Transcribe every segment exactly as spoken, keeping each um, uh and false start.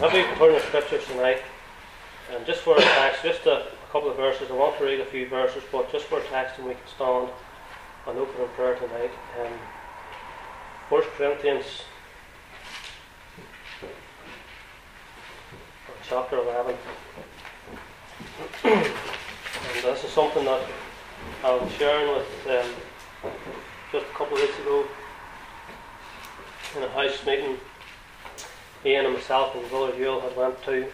Maybe we turn the scriptures tonight, and just for a text, just a, a couple of verses. I want to read a few verses, but just for a text, and we can stand and open in prayer tonight. Um, First Corinthians chapter eleven, and this is something that I was sharing with um, just a couple of weeks ago in a house meeting. Ian and myself and Brother Hewell had went to.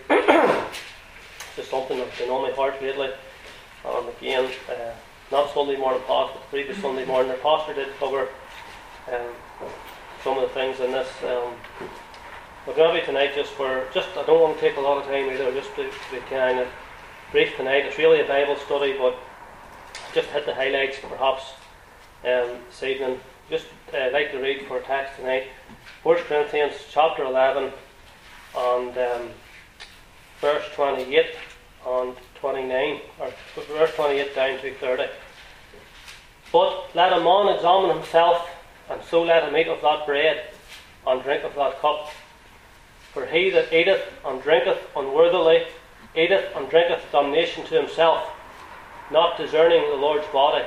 Just something that's been on my heart lately. And again, uh, not Sunday morning past, but the previous Sunday morning, the pastor did cover um, some of the things in this. Um, but maybe tonight, just for just I don't want to take a lot of time either, just to, to be kind of brief tonight. It's really a Bible study, but just hit the highlights perhaps um, this evening. Just uh, like to read for a text tonight. First Corinthians chapter eleven and um, verse twenty-eight and twenty-nine, or verse twenty-eight down to thirty. But let a man examine himself, and so let him eat of that bread and drink of that cup. For he that eateth and drinketh unworthily eateth and drinketh damnation to himself, not discerning the Lord's body.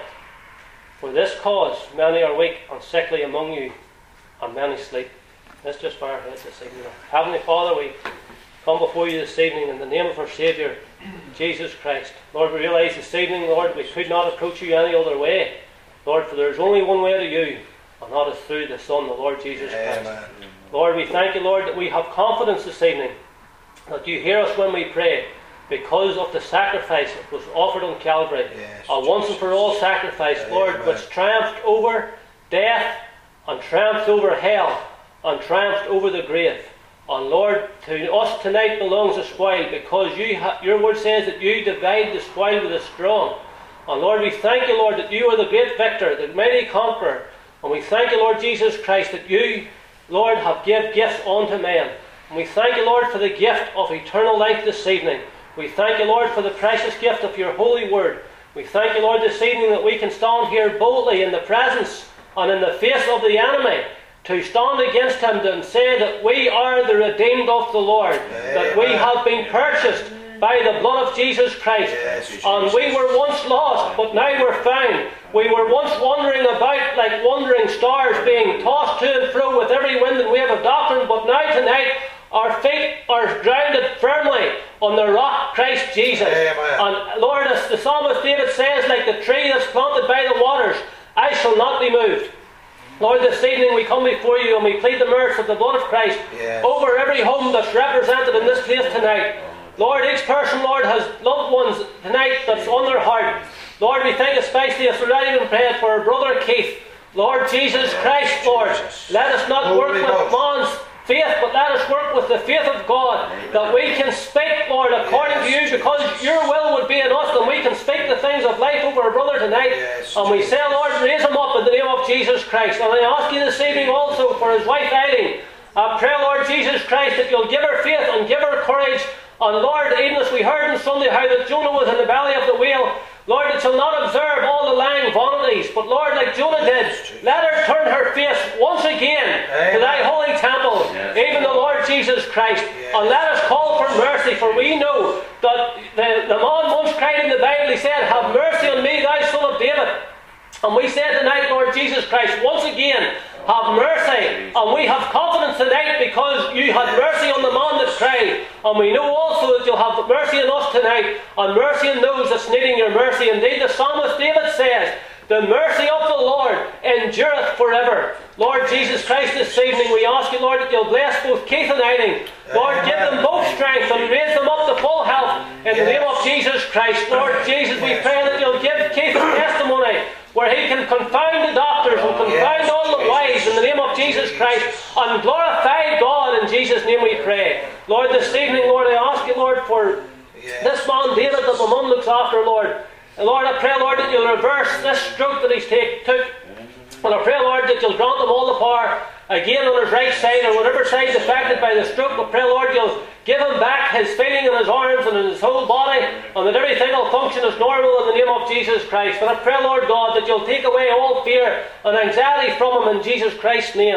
For this cause many are weak and sickly among you, and many sleep. Let's just bow our heads this evening. Heavenly Father, we come before you this evening in the name of our Saviour, Jesus Christ. Lord, we realise this evening, Lord, we could not approach you any other way. Lord, for there is only one way to you, and that is through the Son, the Lord Jesus Christ. Amen. Lord, we thank you, Lord, that we have confidence this evening, that you hear us when we pray, because of the sacrifice that was offered on Calvary. Yes, a once and for all sacrifice, Lord, Amen. Which triumphed over death, and triumphed over hell, and triumphed over the grave. And Lord, to us tonight belongs the spoil, because you ha- your word says that you divide the spoil with the strong. And Lord, we thank you, Lord, that you are the great victor, the mighty conqueror. And we thank you, Lord Jesus Christ, that you, Lord, have given gifts unto men. And we thank you, Lord, for the gift of eternal life this evening. We thank you, Lord, for the precious gift of your holy word. We thank you, Lord, this evening that we can stand here boldly in the presence and in the face of the enemy, to stand against him and say that we are the redeemed of the Lord, Amen. That we have been purchased by the blood of Jesus Christ. Yes, and we were once lost, but now we're found. We were once wandering about like wandering stars, being tossed to and fro with every wind and wave of doctrine, but now tonight our feet are grounded firmly on the rock Christ Jesus. Amen. And Lord, as the psalmist David says, like the tree that's planted by the waters, I shall not be moved. Lord, this evening we come before you and we plead the mercy of the blood of Christ yes. over every home that's represented in this place tonight. Lord, each person, Lord, has loved ones tonight that's on their heart. Lord, we thank especially as we're not even praying for our brother Keith. Lord Jesus Christ, Lord, let us not work with man's faith, but let us work with the faith of God, that we can speak, Lord, according to you, because your will would be in us, and we can speak the things of life over our brother tonight. Yes, and we say, Lord, raise him up in the name of Jesus Christ. And I ask you this evening also for his wife Eileen. I pray, Lord Jesus Christ, that you'll give her faith and give her courage. And Lord, even as we heard on Sunday how that Jonah was in the belly of the whale, Lord, that she'll not observe all the lying vanities, but Lord, like Jonah did, let her turn her face once again Amen. To thy holy temple, yes. even the Lord Jesus Christ. Yes. And let us call for mercy, for we know that the, the man once cried in the Bible, he said, have mercy on me, thou son of David. And we say tonight, Lord Jesus Christ, once again, have mercy. And we have confidence tonight because you had mercy on the man that cried. And we know also that you'll have mercy on us tonight, and mercy on those that's needing your mercy. Indeed, the psalmist David says, the mercy of the Lord endureth forever. Lord Jesus Christ, this evening we ask you, Lord, that you'll bless both Keith and Eileen. Lord, give them both strength and raise them up to full health in the name of Jesus Christ. Lord Jesus, we pray that you'll give Keith a testimony where he can confound the doctors and confound all the wise in the name of Jesus Christ, and glorify God. In Jesus' name we pray. Lord, this evening, Lord, I ask you, Lord, for this man David that the mum looks after, Lord. And Lord, I pray, Lord, that you'll reverse this stroke that he's take, took. And I pray, Lord, that you'll grant him all the power again on his right side, or whatever side is affected by the stroke. I pray, Lord, you'll give him back his feeling in his arms and in his whole body, and that everything will function as normal in the name of Jesus Christ. And I pray, Lord God, that you'll take away all fear and anxiety from him in Jesus Christ's name.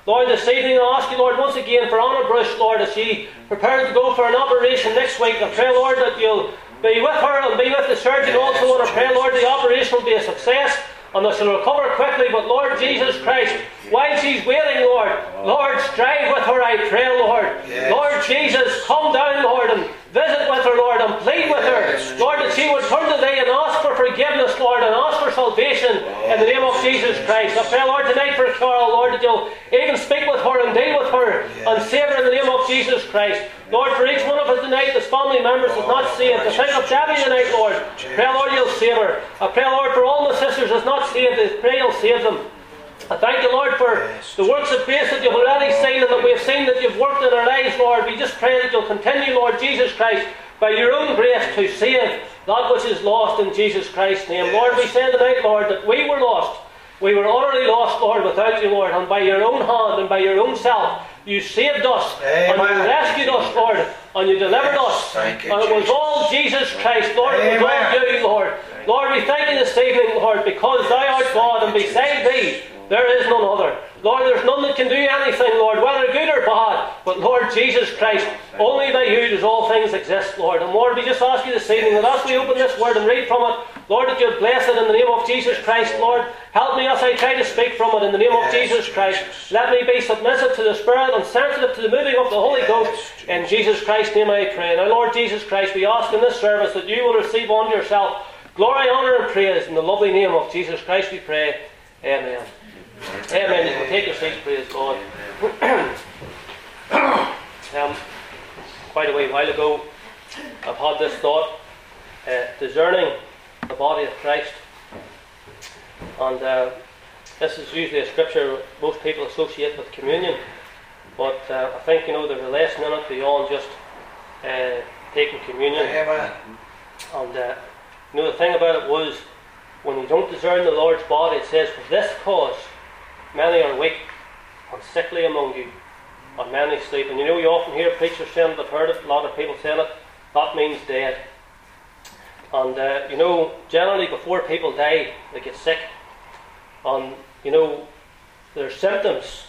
Lord, this evening I ask you, Lord, once again for Anna Bruce, Lord, as she prepares to go for an operation next week. I pray, Lord, that you'll be with her and be with the surgeon also. And I pray, Lord, the operation will be a success and that she'll recover quickly. But Lord Jesus Christ, while she's waiting, Lord, Lord, strive with her, I pray, Lord. Yes. Lord Jesus, come down, Lord, and visit with her, Lord, and plead with her. Yes. Lord, that she would turn to thee and ask for forgiveness, Lord, and ask for salvation in the name of Jesus Christ. I pray, Lord, tonight for Carol, Lord, that you'll even speak with her and deal with her yes. and save her in the name of Jesus Christ. Lord, for each one of us tonight, this family members is not saved. I think of Debbie tonight, Lord. Pray, Lord, you'll save her. I pray, Lord, for all my sisters that's not saved, I pray you'll save them. I thank you, Lord, for the works of grace that you've already seen and that we have seen that you've worked in our lives, Lord. We just pray that you'll continue, Lord Jesus Christ, by your own grace to save that which is lost in Jesus Christ's name. Lord, we say tonight, Lord, that we were lost. We were utterly lost, Lord, without you, Lord. And by your own hand and by your own self, you saved us. Amen. And you rescued us, Lord. And you delivered us. Thank you, and it was all Jesus Christ, Lord. It was all you, Lord. Lord, we thank you this evening, Lord, because thou art God, and beside thee there is none other. Lord, there's none that can do anything, Lord, whether good or bad. But Lord Jesus Christ, only by you does all things exist, Lord. And Lord, we just ask you this evening that as we open this word and read from it, Lord, that you'd bless it in the name of Jesus Christ, Lord. Help me as I try to speak from it in the name of Jesus Christ. Let me be submissive to the Spirit and sensitive to the moving of the Holy Ghost. In Jesus Christ's name I pray. Now, Lord Jesus Christ, we ask in this service that you will receive unto yourself glory, honour and praise. In the lovely name of Jesus Christ we pray. Amen. Amen. You can take your seats, praise God. um, quite a wee while ago, I've had this thought, uh, discerning the body of Christ. And uh, this is usually a scripture most people associate with communion. But uh, I think, you know, there's a lesson in it beyond just uh, taking communion. Amen. And uh, you know, the thing about it was, when you don't discern the Lord's body, it says, for this cause many are weak and sickly among you, and many sleep. And you know, you often hear preachers saying it, I've heard it, a lot of people saying it, that means dead. And uh, you know, generally before people die, they get sick. And you know, there's symptoms.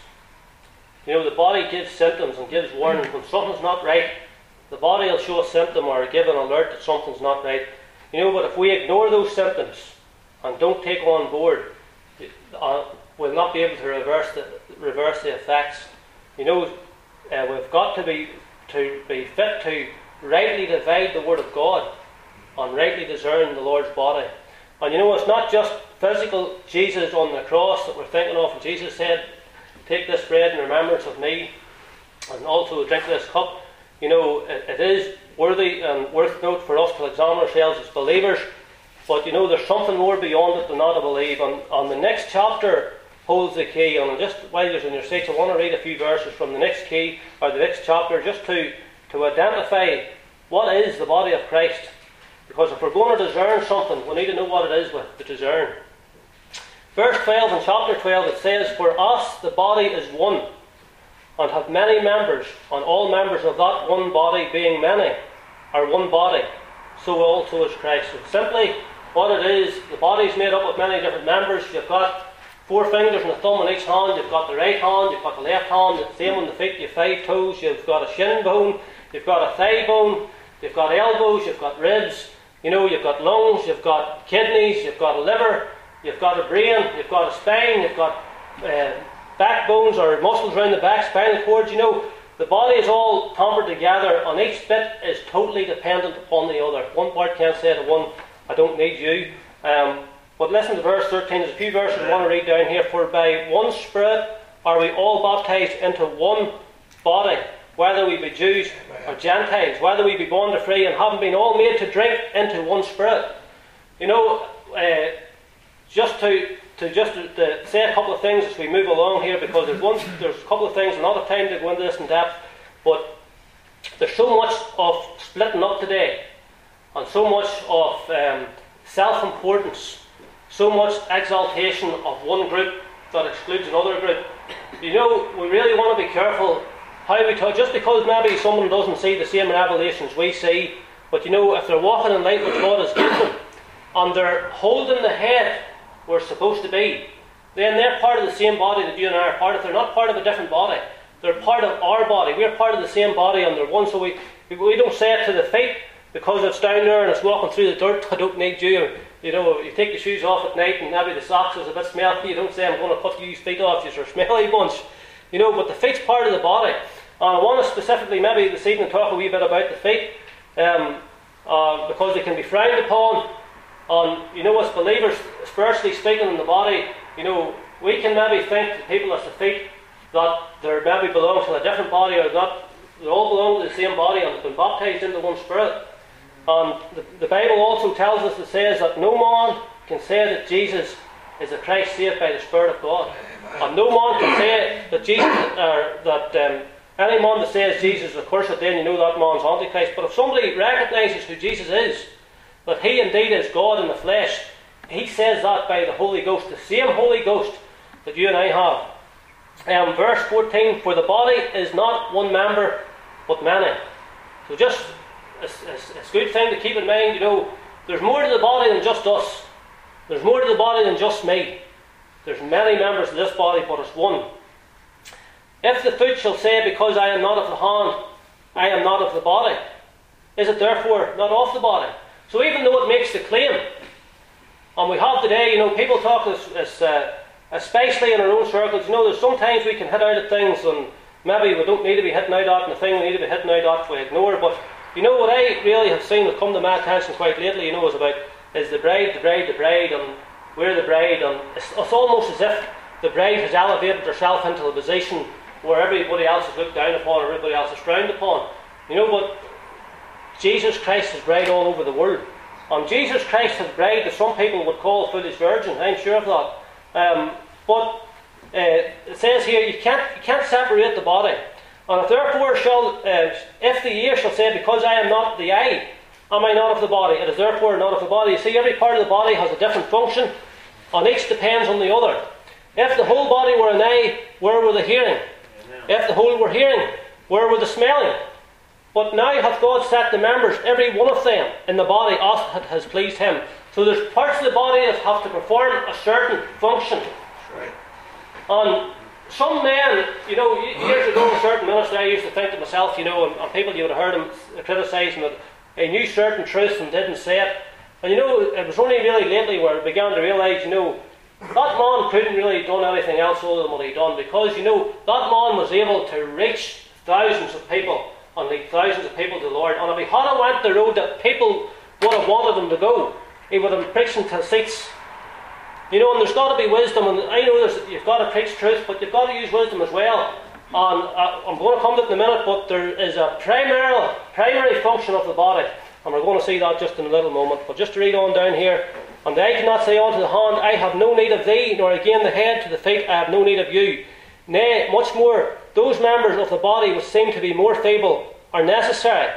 You know, the body gives symptoms and gives warning. When something's not right, the body will show a symptom or give an alert that something's not right. You know, but if we ignore those symptoms and don't take on board, uh, we'll not be able to reverse the reverse the effects. You know, uh, we've got to be to be fit to rightly divide the word of God and rightly discern the Lord's body. And you know, it's not just physical Jesus on the cross that we're thinking of. And Jesus said, "Take this bread in remembrance of me, and also drink this cup." You know, it, it is worthy and worth note for us to examine ourselves as believers. But you know, there's something more beyond it than not to believe. And, and the next chapter holds the key. And just while you're in your seats, I want to read a few verses from the next key, or the next chapter, just to, to identify what is the body of Christ. Because if we're going to discern something, we need to know what it is to discern. Verse twelve in chapter twelve, it says, "For us the body is one, and have many members, and all members of that one body, being many, are one body, so also is Christ." So simply what it is, the body is made up of many different members. You've got four fingers and a thumb on each hand. You've got the right hand, you've got the left hand, the same on the feet. You've five toes, you've got a shin bone, you've got a thigh bone, you've got elbows, you've got ribs, you know, you've got lungs, you've got kidneys, you've got a liver, you've got a brain, you've got a spine, you've got uh, backbones or muscles around the back, spinal cord. You know, the body is all tampered together, and each bit is totally dependent upon the other. One part can't say to one, "I don't need you." Um, but listen to verse thirteen. There's a few verses I want to read down here. "For by one Spirit are we all baptized into one body, whether we be Jews or Gentiles, whether we be born to free, and having been all made to drink into one Spirit." You know, uh, just to to just to, to say a couple of things as we move along here, because there's one, there's a couple of things, not enough time to go into this in depth, but there's so much of splitting up today, and so much of um, self-importance, so much exaltation of one group that excludes another group. You know, we really want to be careful how we talk, just because maybe someone doesn't see the same revelations we see, but you know, if they're walking in light which God has given them, and they're holding the head we're supposed to be, then they're part of the same body that you and I are part of. They're not part of a different body. They're part of our body. We're part of the same body and they're one. So we, we don't say it to the feet because it's down there and it's walking through the dirt. I don't need you. You know, you take your shoes off at night and maybe the socks is a bit smelly. You don't say, I'm going to cut your feet off. You're a smelly bunch. You know, but the feet's part of the body. And I want to specifically maybe this evening talk a wee bit about the feet. Um, uh, because they can be frowned upon. And, you know, as believers, spiritually speaking in the body, you know, we can maybe think that people as the feet, that they maybe belong to a different body or that they all belong to the same body and have been baptized into one spirit. And the, the Bible also tells us, it says that no man can say that Jesus is the Christ saved by the Spirit of God. Amen. And no man can say that Jesus, or that um, any man that says Jesus is accursed, then you know that man's Antichrist. But if somebody recognises who Jesus is, that he indeed is God in the flesh, he says that by the Holy Ghost, the same Holy Ghost that you and I have. Um, verse fourteen, for the body is not one member, but many. So just, it's, it's, it's a good thing to keep in mind, you know, there's more to the body than just us. There's more to the body than just me. There's many members of this body, but it's one. If the foot shall say, because I am not of the hand, I am not of the body, is it therefore not of the body? So even though it makes the claim, and we have today, you know, people talk as, as uh, especially in our own circles, you know, there's sometimes we can hit out at things and maybe we don't need to be hitting out at, and the thing we need to be hitting out at we ignore. But you know what I really have seen that come to my attention quite lately, you know, is about is the bride, the bride, the bride, and we're the bride, and it's, it's almost as if the bride has elevated herself into a position where everybody else is looked down upon, or everybody else is frowned upon. You know, but Jesus Christ is bride all over the world. And Jesus Christ has bride that some people would call foolish virgin, I'm sure of that. Um, but uh, it says here, you can't, you can't separate the body. And if therefore shall, uh, if the ear shall say, because I am not the eye, am I not of the body? It is therefore not of the body. You see, every part of the body has a different function, and each depends on the other. If the whole body were an eye, where were the hearing? Amen. If the whole were hearing, where were the smelling? But now hath God set the members, every one of them, in the body as it has pleased him. So there's parts of the body that have to perform a certain function. Right. And some men, you know, years ago, a certain minister, I used to think to myself, you know, and, and people, you would have heard him criticise him, that he knew certain truths and didn't say it. And you know, it was only really lately where I began to realise, you know, that man couldn't really have done anything else other than what he'd done, because, you know, that man was able to reach thousands of people and lead thousands of people to the Lord. And if he had went the road that people would have wanted him to go, he would have been preaching to seats. You know, and there's got to be wisdom, and I know there's, you've got to preach truth, but you've got to use wisdom as well. And uh, I'm going to come to it in a minute, but there is a primary, primary function of the body, and we're going to see that just in a little moment. But just to read on down here, and the eye cannot say unto the hand, I have no need of thee, nor again the head to the feet, I have no need of you. Nay, much more, those members of the body which seem to be more feeble are necessary,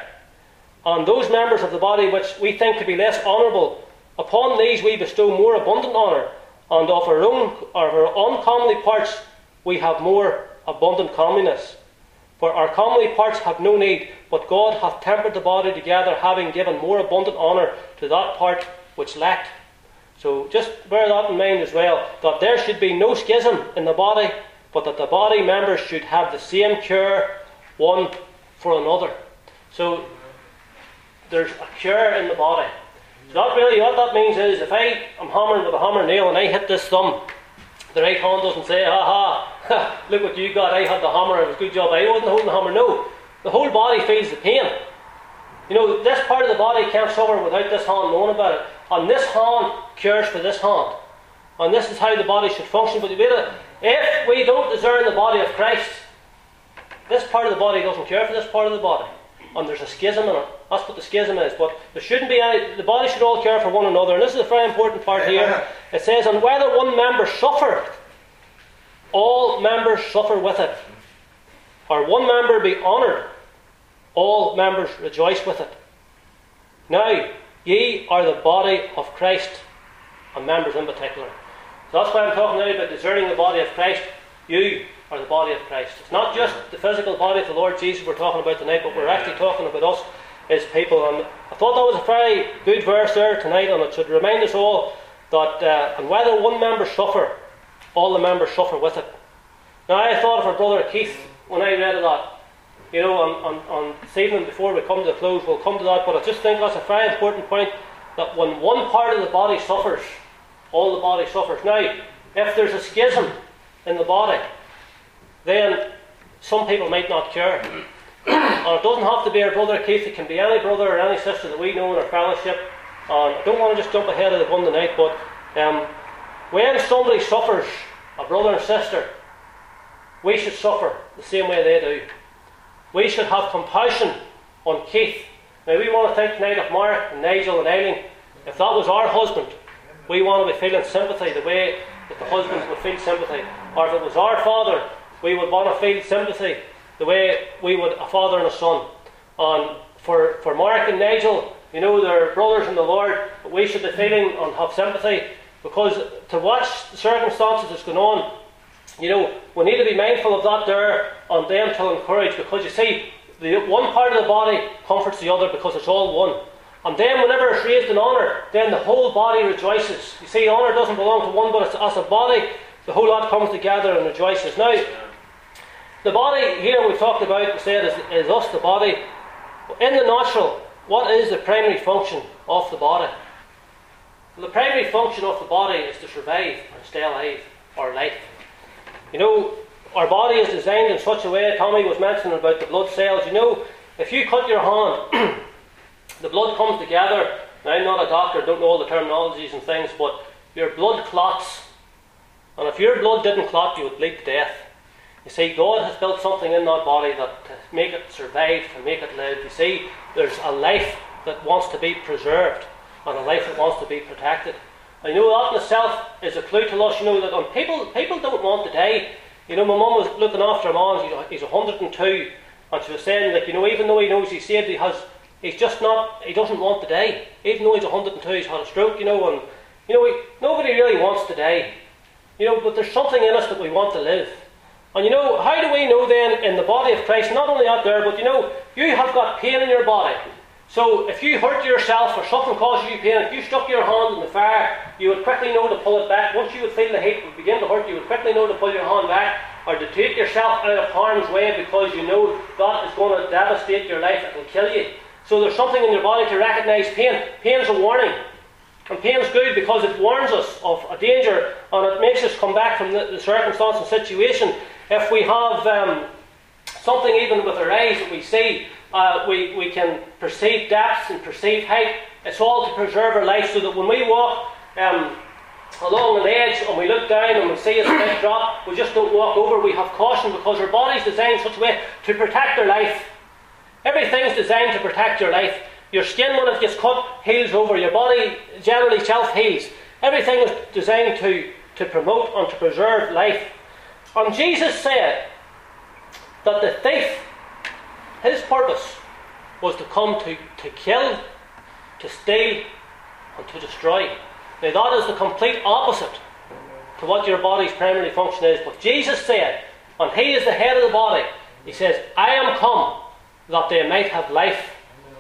and those members of the body which we think to be less honourable, upon these we bestow more abundant honour, and of our own, or of our uncomely parts we have more abundant comeliness. For our comely parts have no need, but God hath tempered the body together, having given more abundant honour to that part which lacked. So just bear that in mind as well, that there should be no schism in the body, but that the body members should have the same care one for another. So there's a care in the body. So that really, what that means is, if I am hammering with a hammer nail and I hit this thumb, the right hand doesn't say, ha ha, look what you got, I had the hammer, it was a good job I wasn't holding the hammer. No, the whole body feels the pain. You know, this part of the body can't suffer without this hand knowing about it. And this hand cares for this hand. And this is how the body should function. But if we don't discern the body of Christ, this part of the body doesn't care for this part of the body. And there's a schism in it. That's what the schism is. But there shouldn't be any, the body should all care for one another. And this is a very important part here. It says, and whether one member suffer, all members suffer with it. Or one member be honoured, all members rejoice with it. Now, ye are the body of Christ, and members in particular. So that's why I'm talking now about discerning the body of Christ. You are the body of Christ. It's not just the physical body of the Lord Jesus we're talking about tonight, but we're actually talking about us as people. And I thought that was a very good verse there tonight, and it should remind us all that, uh, and whether one member suffer, all the members suffer with it. Now I thought of our brother Keith when I read that. You know, on, on, on this evening before we come to the close, we'll come to that, but I just think that's a very important point, that when one part of the body suffers, all the body suffers. Now, if there's a schism in the body, then some people might not care. And it doesn't have to be our brother Keith, it can be any brother or any sister that we know in our fellowship. And I don't want to just jump ahead of the gun tonight, but um, when somebody suffers, a brother and sister, we should suffer the same way they do. We should have compassion on Keith. Now we want to think tonight of Mark and Nigel and Eileen. If that was our husband, we want to be feeling sympathy the way that the husbands would feel sympathy. Or if it was our father, we would want to feel sympathy the way we would a father and a son. And for, for Mark and Nigel, you know, they're brothers in the Lord, but we should be feeling and have sympathy, because to watch the circumstances that's going on, you know, we need to be mindful of that there on them to encourage, because you see, the one part of the body comforts the other because it's all one. And then whenever it's raised in honour, then the whole body rejoices. You see, honour doesn't belong to one, but it's, as a body, the whole lot comes together and rejoices. Now, the body here we've talked about and said is, is us, the body. In the natural, what is the primary function of the body? Well, the primary function of the body is to survive and stay alive, or life. You know, our body is designed in such a way, Tommy was mentioning about the blood cells. You know, if you cut your hand, the blood comes together. Now, I'm not a doctor, don't know all the terminologies and things, but your blood clots. And if your blood didn't clot, you would bleed to death. You see, God has built something in that body that to make it survive, to make it live. You see, there's a life that wants to be preserved and a life that wants to be protected. I know that in itself is a clue to us, you know, that when people people don't want to die. You know, my mum was looking after a man, he's one hundred and two, and she was saying, like, you know, even though he knows he's saved, he has, he's just not, he doesn't want to die. Even though he's one hundred and two, he's had a stroke, you know, and, you know, we, nobody really wants to die. You know, but there's something in us that we want to live. And you know, how do we know then in the body of Christ, not only out there, but you know, you have got pain in your body. So if you hurt yourself or something causes you pain, if you stuck your hand in the fire, you would quickly know to pull it back. Once you would feel the heat would begin to hurt, you would quickly know to pull your hand back, or to take yourself out of harm's way, because you know that is going to devastate your life, it will kill you. So there's something in your body to recognise pain. Pain's a warning. And pain's good because it warns us of a danger, and it makes us come back from the, the circumstance and situation. If we have um, something even with our eyes that we see, uh, we, we can perceive depths and perceive height. It's all to preserve our life, so that when we walk um, along an edge and we look down and we see a slight drop, we just don't walk over. We have caution, because our body's designed in such a way to protect our life. Everything's designed to protect your life. Your skin, when it gets cut, heals over. Your body generally self-heals. Everything is designed to, to promote and to preserve life. And Jesus said that the thief, his purpose was to come to, to kill, to steal, and to destroy. Now that is the complete opposite to what your body's primary function is. But Jesus said, and he is the head of the body, he says, I am come that they might have life.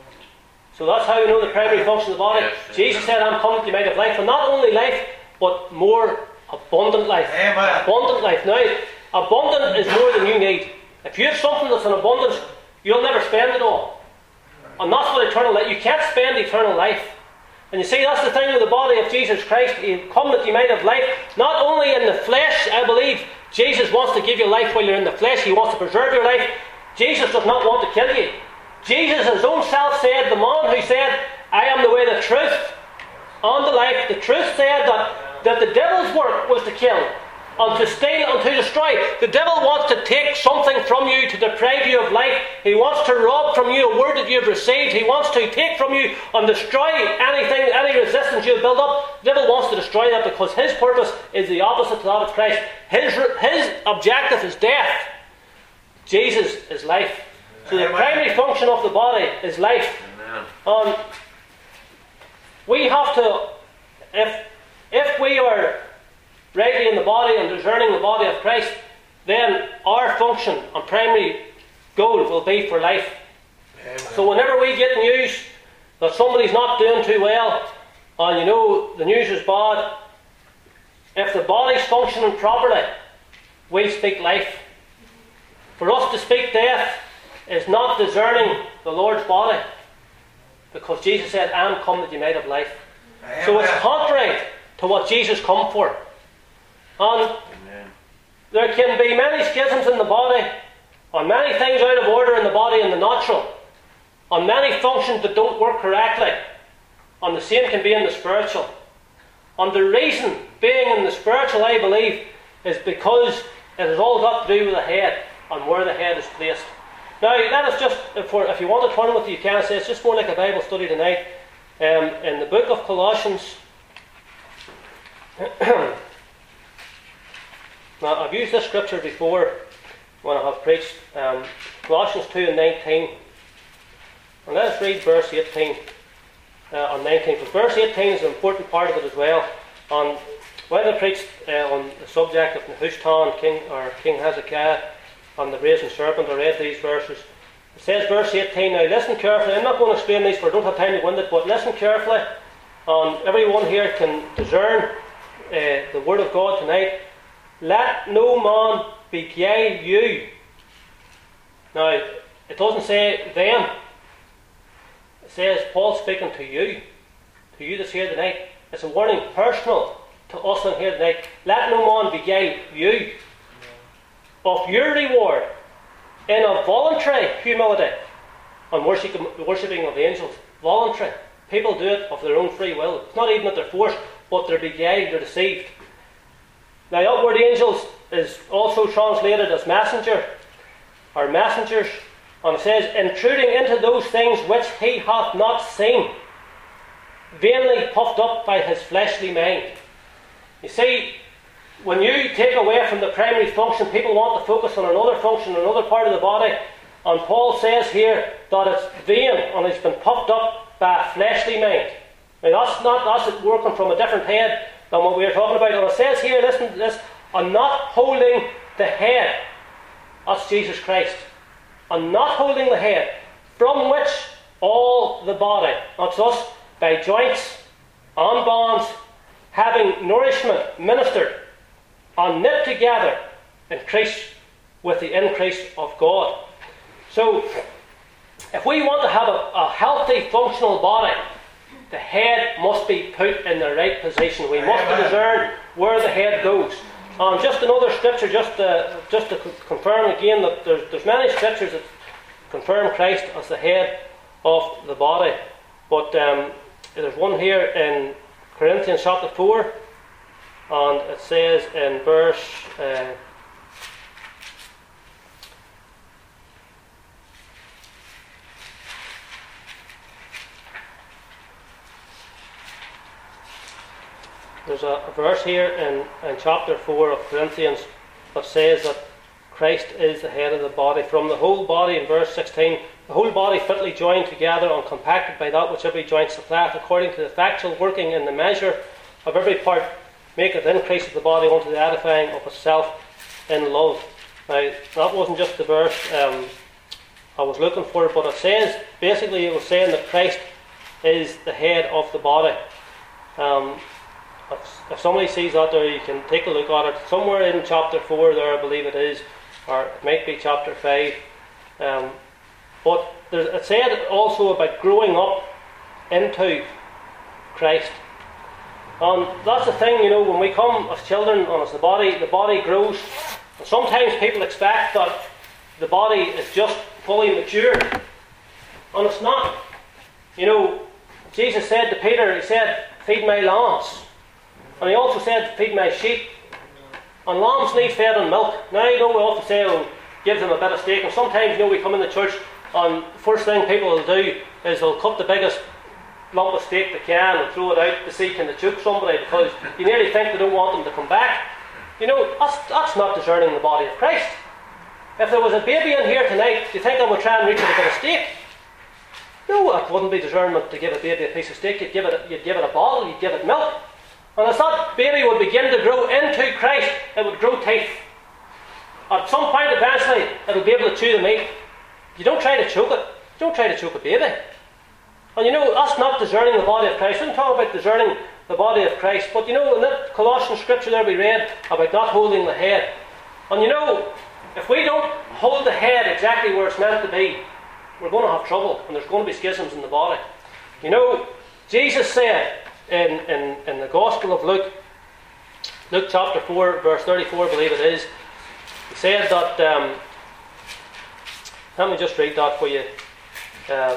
So that's how we know the primary function of the body. Yes, Jesus said, I'm come that you might have life. And not only life, but more abundant life. Amen. Abundant life. Now, abundant is more than you need. If you have something that's in abundance, you'll never spend it all. And that's what eternal life. You can't spend eternal life. And you see, that's the thing with the body of Jesus Christ. He come that you might have life. Not only in the flesh, I believe Jesus wants to give you life while you're in the flesh. He wants to preserve your life. Jesus does not want to kill you. Jesus his own self said, the man who said, I am the way, the truth, and the life. The truth said that, that the devil's work was to kill, and to steal, and to destroy. The devil wants to take something from you, to deprive you of life. He wants to rob from you a word that you've received. He wants to take from you and destroy anything, any resistance you've built up. The devil wants to destroy that, because his purpose is the opposite to that of Christ. His, his objective is death. Jesus is life. So the primary function of the body is life. Um, we have to, if if we are rightly in the body and discerning the body of Christ, then our function and primary goal will be for life. Amen. So whenever we get news that somebody's not doing too well, and you know the news is bad, If the body's functioning properly, we speak life. For us to speak death is not discerning the Lord's body, because Jesus said, I am come that you might have life. Amen. So it's contrary to what Jesus come for. And Amen. There can be many schisms in the body, on many things out of order in the body and the natural, on many functions that don't work correctly, and the same can be in the spiritual. And the reason being in the spiritual, I believe, is because it has all got to do with the head and where the head is placed. Now, let us just, if, we're, if you want to turn with you, you can say it's just more like a Bible study tonight. Um, in the book of Colossians, now I've used this scripture before when I have preached, um, Colossians two and nineteen. And let us read verse eighteen uh, and nineteen, because verse eighteen is an important part of it as well. And when I preached uh, on the subject of Nehushtan, King, or King Hezekiah, and the brazen serpent, I read these verses. It says, verse eighteen, now listen carefully. I'm not going to explain these, for I don't have time to go into it, but listen carefully. And everyone here can discern uh, the word of God tonight. Let no man beguile you. Now, it doesn't say them. It says Paul speaking to you. To you that's here tonight. It's a warning personal to us in here tonight. Let no man beguile you of your reward in a voluntary humility and worshiping, worshipping of angels. Voluntary. People do it of their own free will. It's not even that they're forced, but they're beguiled, they're deceived. Now, upward angels is also translated as messenger, or messengers, and it says, intruding into those things which he hath not seen, vainly puffed up by his fleshly mind. You see, when you take away from the primary function, people want to focus on another function, another part of the body. And Paul says here that it's vain and it's been puffed up by a fleshly mind. Now that's not that's working from a different head than what we were talking about. And it says here, listen to this, and not holding the head. That's Jesus Christ. And not holding the head, from which all the body, that's us, by joints and bonds, having nourishment ministered, and knit together, increase with the increase of God. So, if we want to have a, a healthy, functional body, the head must be put in the right position. We must discern where the head goes. And just another scripture, just to, just to confirm again that there's, there's many scriptures that confirm Christ as the head of the body. But um, there's one here in Corinthians chapter four. And it says in verse uh, there's a, a verse here in, in chapter four of Corinthians that says that Christ is the head of the body. From the whole body, in verse sixteen, the whole body fitly joined together and compacted by that which every joint supplieth, according to the effectual working in the measure of every part, maketh increase of the body unto the edifying of itself in love. Now, that wasn't just the verse um, I was looking for, but it says, basically it was saying that Christ is the head of the body. Um, if, if somebody sees that there, you can take a look at it. Somewhere in chapter four there, I believe it is, or it might be chapter five. Um, but there's, it said also about growing up into Christ. And that's the thing, you know, when we come as children and as the body, the body grows. And sometimes people expect that the body is just fully matured. And it's not. You know, Jesus said to Peter, he said, feed my lambs. And he also said, feed my sheep. And lambs need fed on milk. Now, you know, we often say, oh, give them a bit of steak. And sometimes, you know, we come in the church and the first thing people will do is they'll cut the biggest lump of steak they can and throw it out to see can they choke somebody, because you nearly think they don't want them to come back. You know, that's, that's not discerning the body of Christ. If there was a baby in here tonight, do you think I would try and reach it a bit of steak? No, it wouldn't be discernment to give a baby a piece of steak. You'd give it, you'd give it a bottle, you'd give it milk. And as that baby would begin to grow into Christ, it would grow teeth. At some point eventually, it will be able to chew the meat. You don't try to choke it. You don't try to choke a baby. And you know, that's not discerning the body of Christ. I'm talking about discerning the body of Christ. But you know, in that Colossian scripture there we read about not holding the head. And you know, if we don't hold the head exactly where it's meant to be, we're going to have trouble, and there's going to be schisms in the body. You know, Jesus said in, in, in the Gospel of Luke, Luke chapter four, verse thirty-four, I believe it is, he said that, um, let me just read that for you. Uh,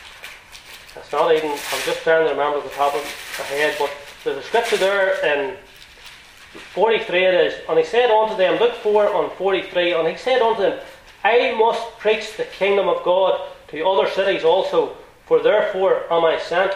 it's not even, I'm just trying to remember the top of my head, but there's a scripture there in forty-three it is, and he said unto them, Luke four on forty-three, and he said unto them, I must preach the kingdom of God to other cities also, for therefore am I sent.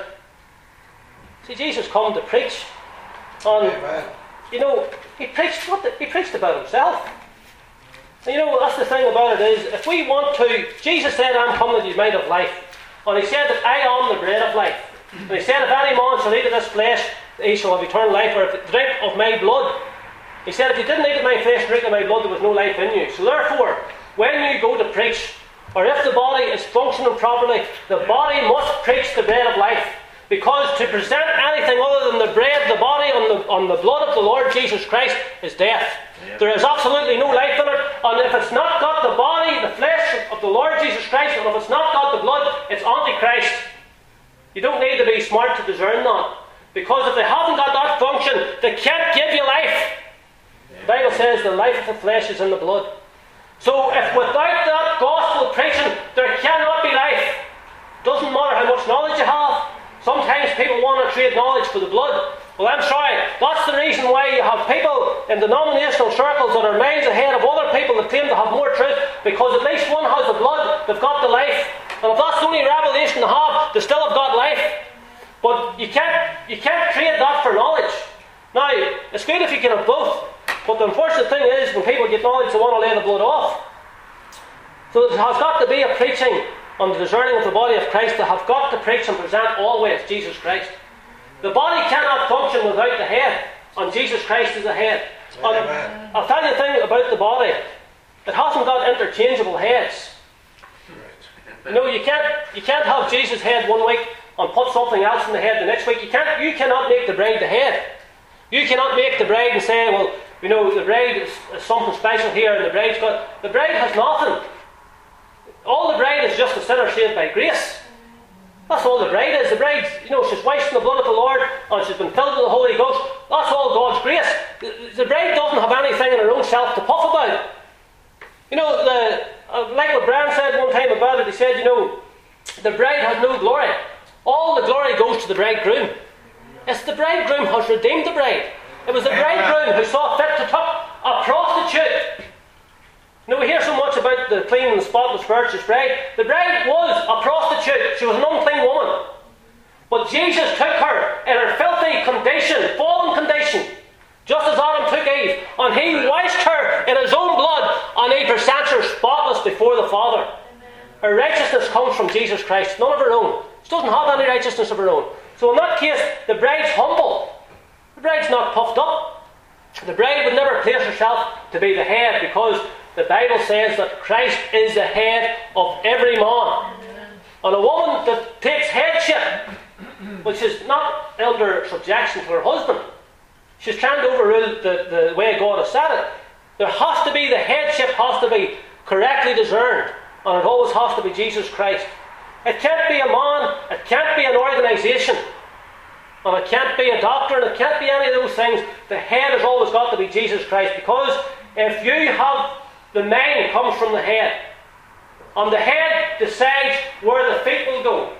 See, Jesus come to preach, and Amen. You know, he preached what the, he preached about himself. And you know, that's the thing about it is, if we want to, Jesus said, I'm come that you might have life, and he said that I am the bread of life. And he said, if any man shall eat of this flesh, he shall have eternal life, or if he drink of my blood. He said, if you didn't eat of my flesh and drink of my blood, there was no life in you. So therefore, when you go to preach, or if the body is functioning properly, the body must preach the bread of life. Because to present anything other than the bread, the body, on the, on the blood of the Lord Jesus Christ is death. Yep. There is absolutely no life in it. And if it's not got the body, the flesh of the Lord Jesus Christ, and if it's not got the blood, it's Antichrist. You don't need to be smart to discern that. Because if they haven't got that function, they can't give you life. The Bible says the life of the flesh is in the blood. So if without that gospel preaching, there cannot be life. Doesn't matter how much knowledge you have. Sometimes people want to trade knowledge for the blood. Well, I'm sorry. That's the reason why you have people in denominational circles that are miles ahead of other people that claim to have more truth, because at least one has the blood, they've got the life. And if that's the only revelation they have, they still have got life. But you can't, you can't trade that for knowledge. Now, it's good if you can have both. But the unfortunate thing is, when people get knowledge, they want to lay the blood off. So there has got to be a preaching on the discerning of the body of Christ. They have got to preach and present always Jesus Christ. The body cannot function without the head, and Jesus Christ is the head. And I'll tell you a thing about the body. It hasn't got interchangeable heads. You know, you can't you can't have Jesus' head one week and put something else in the head the next week. You can't. You cannot make the bride the head. You cannot make the bride and say, well, you know, the bride is, is something special here, and the bride's got. The bride has nothing. All the bride is just a sinner saved by grace. That's all the bride is. The bride, you know, she's washed in the blood of the Lord, and she's been filled with the Holy Ghost. That's all God's grace. The, the bride doesn't have anything in her own self to puff about. You know, the, uh, like what Brian said one time about it, he said, you know, the bride has no glory. All the glory goes to the bridegroom. It's the bridegroom who has redeemed the bride. It was the bridegroom who saw fit to take a prostitute. You know, we hear so much about the clean and spotless virtuous bride. The bride was a prostitute. She was an unclean woman. But Jesus took her in her filthy condition, fallen condition, just as Adam took Eve, and he washed her in his own blood, and he presents her spotless before the Father. Her righteousness comes from Jesus Christ, none of her own. She doesn't have any righteousness of her own. So in that case, the bride's humble. The bride's not puffed up. The bride would never place herself to be the head, because the Bible says that Christ is the head of every man. And a woman that takes headship, which is not under subjection to her husband, she's trying to overrule the, the way God has said it. There has to be, the headship has to be correctly discerned, and it always has to be Jesus Christ. It can't be a man, it can't be an organisation, and it can't be a doctrine, it can't be any of those things. The head has always got to be Jesus Christ, because if you have, the mind comes from the head, and the head decides where the feet will go,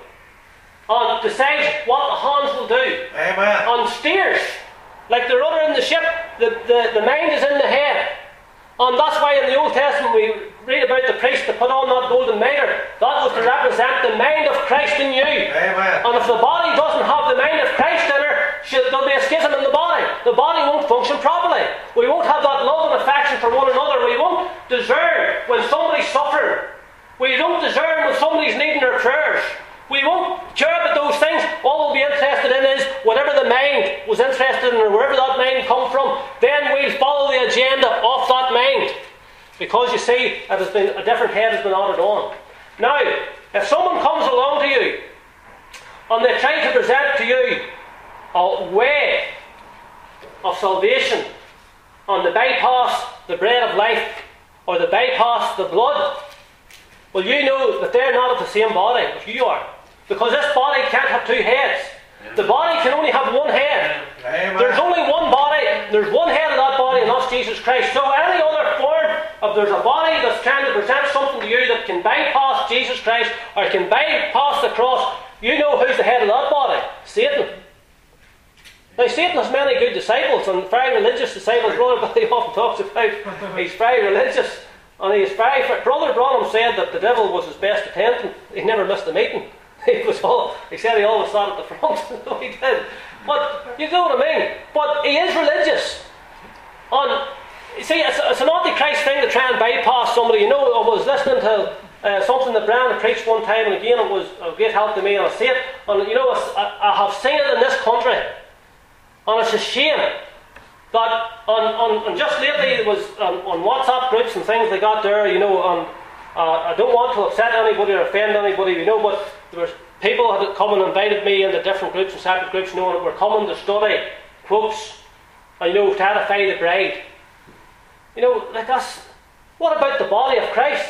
and decides what the hands will do. Amen. And steers. Like the rudder in the ship, the, the, the mind is in the head. And that's why in the Old Testament we read about the priest to put on that golden mitre. That was to represent the mind of Christ in you. Amen. And if the body doesn't have the mind of Christ in her, there'll be a schism in the body. The body won't function properly. We won't have that love and affection for one another. We won't discern when somebody's suffering. We don't discern when somebody's needing their prayers. We won't care about those things. All we'll be interested in is whatever the mind was interested in, or wherever that mind come from, then we'll follow the agenda of that mind. Because you see, it has been, a different head has been added on. Now, if someone comes along to you and they try to present to you a way of salvation on the bypass the bread of life or the bypass the blood, well, you know that they're not of the same body as you are. Because this body can't have two heads. The body can only have one head. Amen. There's only one body. There's one head of that body, and that's Jesus Christ. So any other form of there's a body that's trying to present something to you that can bypass Jesus Christ or can bypass the cross, you know who's the head of that body? Satan. Now Satan has many good disciples and very religious disciples. Brother Billy often talks about he's very religious. And he's very, Brother Branham said that the devil was his best attendant. He never missed a meeting. He was all, he said he always sat at the front. No, he did. But you know what I mean. But he is religious. And you see, it's, it's an antichrist thing to try and bypass somebody. You know, I was listening to uh, something that Brandon preached one time, and again it was a great help to me, and I see it. And you know, I, I have seen it in this country, and it's a shame that on, on, on just lately it was on, on WhatsApp groups and things they got there, you know, and uh, I don't want to upset anybody or offend anybody, you know, but there was people had come and invited me into different groups and separate groups, you know, and were coming to study quotes and, you know, to edify the bride. You know, like that's, what about the body of Christ?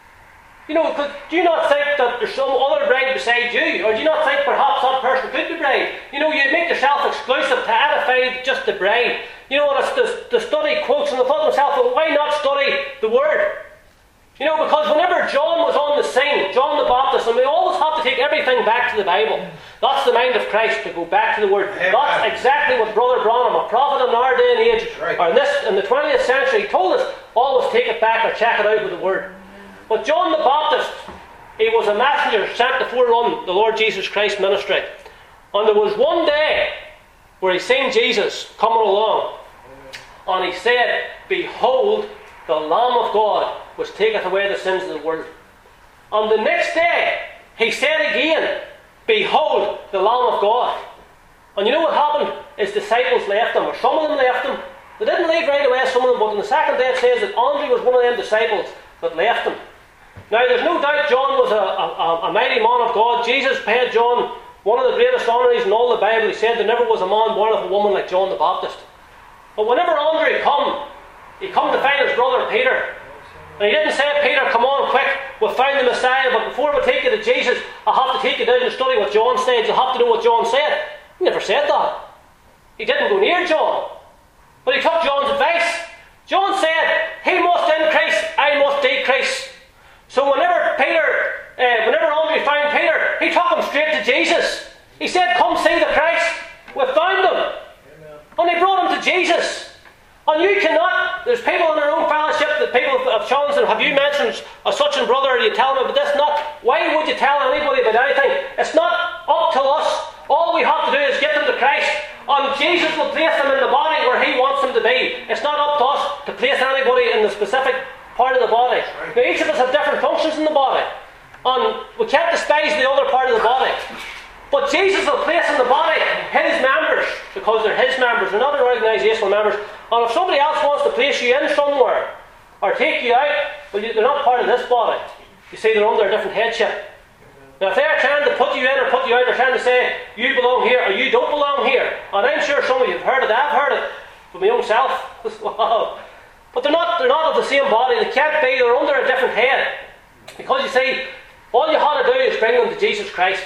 You know, could, do you not think that there's some other bride beside you? Or do you not think perhaps that person could be bride? You know, you make yourself exclusive to edify just the bride. You know, and it's to, to study quotes, and I thought to myself, well, why not study the Word? You know, because whenever John was on the scene, John the Baptist, and we always have to take everything back to the Bible. That's the mind of Christ, to go back to the Word. Amen. That's exactly what Brother Branham, a prophet in our day and age, right, or in, this, in the twentieth century, told us, always take it back or check it out with the Word. But John the Baptist, he was a messenger sent to forerun the Lord Jesus Christ ministry. And there was one day where he seen Jesus coming along, and he said, "Behold, the Lamb of God, which taketh away the sins of the world." And the next day, he said again, "Behold, the Lamb of God." And you know what happened? His disciples left him, or some of them left him. They didn't leave right away, some of them, but in the second day it says that Andrew was one of them disciples that left him. Now, there's no doubt John was a, a, a mighty man of God. Jesus paid John one of the greatest honours in all the Bible. He said there never was a man born of a woman like John the Baptist. But whenever Andrew come, he come to find his brother Peter. And he didn't say, "Peter, come on quick, we've found the Messiah, but before we take you to Jesus, I have to take you down and study what John said. You'll have to know what John said." He never said that. He didn't go near John. But he took John's advice. John said, "He must increase, I must decrease." So whenever Peter, uh, whenever Andrew found Peter, he took him straight to Jesus. He said, "Come see the Christ. We've found him." Amen. And he brought him to Jesus. And you cannot, there's people in our own fellowship that people have challenged them, "Have you mentioned a such and brother? Are you telling them about this?" Not. Why would you tell anybody about anything? It's not up to us. All we have to do is get them to Christ. And Jesus will place them in the body where He wants them to be. It's not up to us to place anybody in the specific part of the body. Now, each of us have different functions in the body, and we can't despise the other part of the body. But Jesus will place in the body His members, because they're His members, they're not organisational members. And if somebody else wants to place you in somewhere, or take you out, well, they're not part of this body. You see, they're under a different headship. Now, if they're trying to put you in or put you out, they're trying to say, "You belong here," or "You don't belong here." And I'm sure some of you have heard it, I've heard it for my own self as well. But they're not, they're not of the same body. They can't be. They're under a different head. Because you see, all you have to do is bring them to Jesus Christ.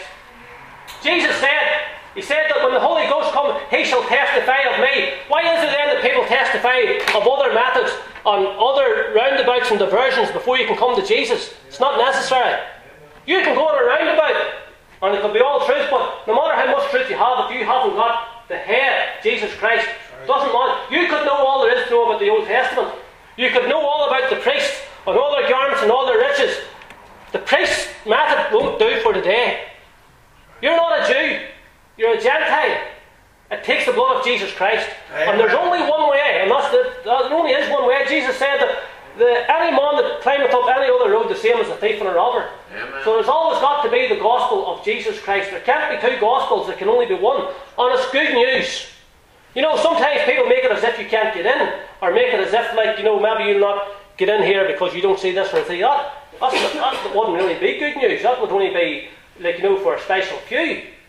Jesus said, He said that when the Holy Ghost comes, He shall testify of me. Why is it then that people testify of other methods and other roundabouts and diversions before you can come to Jesus? It's not necessary. You can go on a roundabout, and it could be all truth, but no matter how much truth you have, if you haven't got the head, Jesus Christ, doesn't matter. You could know all there is to know about the Old Testament. You could know all about the priests and all their garments and all their riches. The priest's method won't do for today. You're not a Jew. You're a Gentile. It takes the blood of Jesus Christ. Amen. And there's only one way, and that's the, there only is one way. Jesus said that the, any man that climbeth up any other road, the same as a thief and a robber. Amen. So there's always got to be the gospel of Jesus Christ. There can't be two gospels, there can only be one. And it's good news. You know, sometimes people make it as if you can't get in, or make it as if, like, you know, maybe you'll not get in here because you don't see this or see that. That's, that wouldn't really be good news. That would only be, like, you know, for a special few.